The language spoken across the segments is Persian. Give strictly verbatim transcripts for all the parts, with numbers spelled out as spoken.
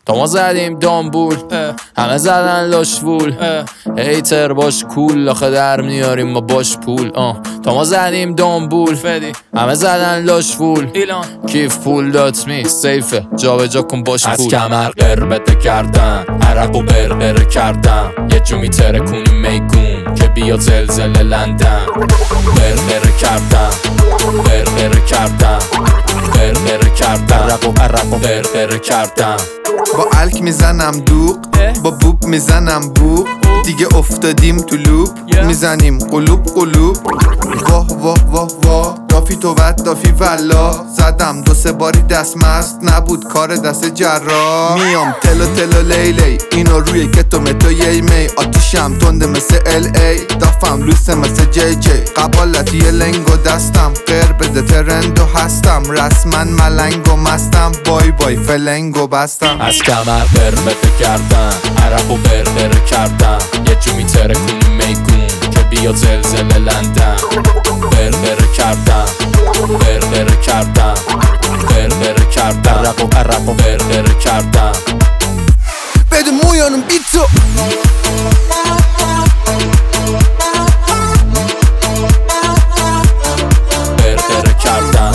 تا ما زدیم دامبول همه زدن لاشوول هیتر باش کول آخه در میاریم ما باش پول آه. تا ما زدیم دامبول همه زدن لاشوول کیف پول دات می سیفه جا به جا کن باش پول از کمر قربته کردن عرق و برقره کردن یه جو میتره کنی میگون که بیا زلزله لندن برقره کردن برقره کردن برقره کردن عرق و عرق و برقره کردن با الک میزنم دوق با بوب میزنم بوب دیگه افتادیم تو لوب میزنیم قلوب قلوب واه واه واه واه دافی تو ود دافی والله زدم دو سه باری دست مست نبود کار دست جراح میام تلو تلو لیلی اینو روی کتو متو یی می آتیشم تنده مثل ال ای دافم لوسه مثل جی جی قبالتی لنگو دستم غیر بده ترندو هستم رسمن ملنگو مستم بای بای فلنگو بستم از کمر قربته کردن عرق و برقره کردن یه جو میتره کنی میگون که بیا زلزله لندن برقره کردن برقره کردن برقره کردن عرق و عرق و برقره کردن بده مویانم بیتو برقره کردن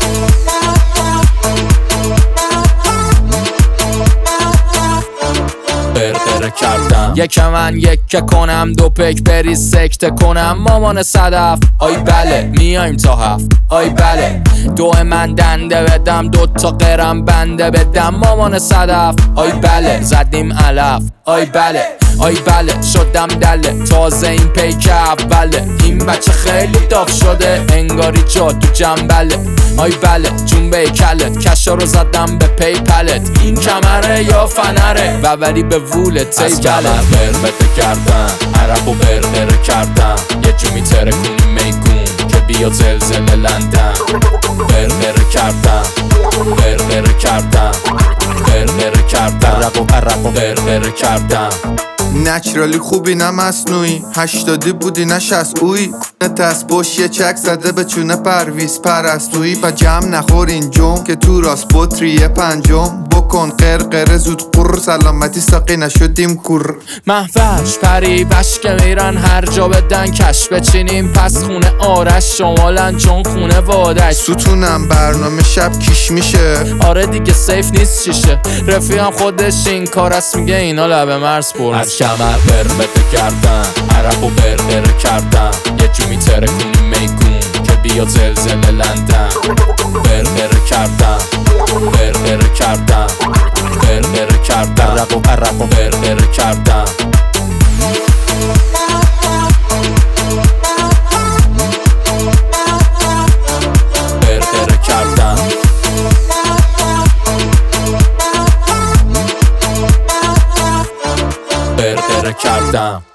برقره کردم یک من یک کنم دو پک بری سکته کنم مامان صدف آی بله میایم تا هفت آی بله دو من دنده بدم دو تا قرم بنده بدم مامان صدف آی بله زدیم علف آی بله آی بله شدم دله تازه این پیک اوله این بچه خیلی داغ شده انگاری جا تو جنبله آی بله جنبه کلت کشا رو زدم به پی پلت این کمره یا فنره و ولی به وولت تی بله از کمر برقته کردن عرق و برقره کردن یه جو میتره کنی میگون که بیا زلزله لندن برقره کردن برقره کردن برقره کردن عرق و عرق و برقره کردن نچرالی خوبی نه مصنوعی هشتادی بودی نه شصت اوی نتست باش یه چک زده به چونه پرویز پرستویی با جمع نخور اینجام که تو راست بطری پنجم بکن قرقره زود قر سلامتی ساقی نشدیم کور محوش پری بشک میرن هر جا بدن کش بچینیم پس خونه آرش شمالن چون خونه وادش ستونم برنامه شب کیش میشه آره دیگه سیف نیست چیشه رفیقم خودش این کار است میگه اینا لبه مرز پر از کمر قربته کردن عرق و برقره کردن یه جو میتره کنی میگون که بیا زلزله لندن برقره کردن برقره کردن برقره کردن عرق و عرق و برقره کردن برقره کردن برقره کردم